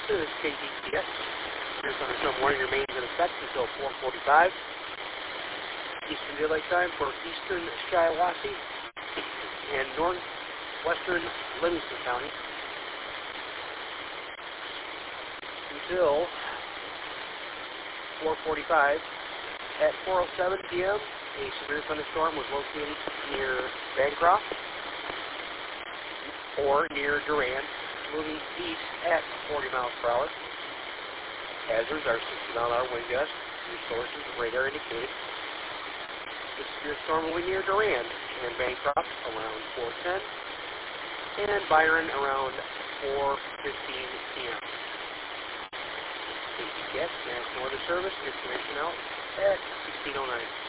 This is KDTS. Here's thunderstorm warning remains in effect until 4:45 Eastern Daylight Time for eastern Shiawassee and northwestern Livingston County until 4:45. At 4:07 p.m., a severe thunderstorm was located near Bancroft or near Durand, moving east at 40 miles per hour. Hazards are 60-mile-an-hour wind gusts. Your sources radar indicated. The severe storm will be near Durand and Bancroft around 4:10 and Byron around 4:15 p.m. KDTS National Weather Service information out at 16:09.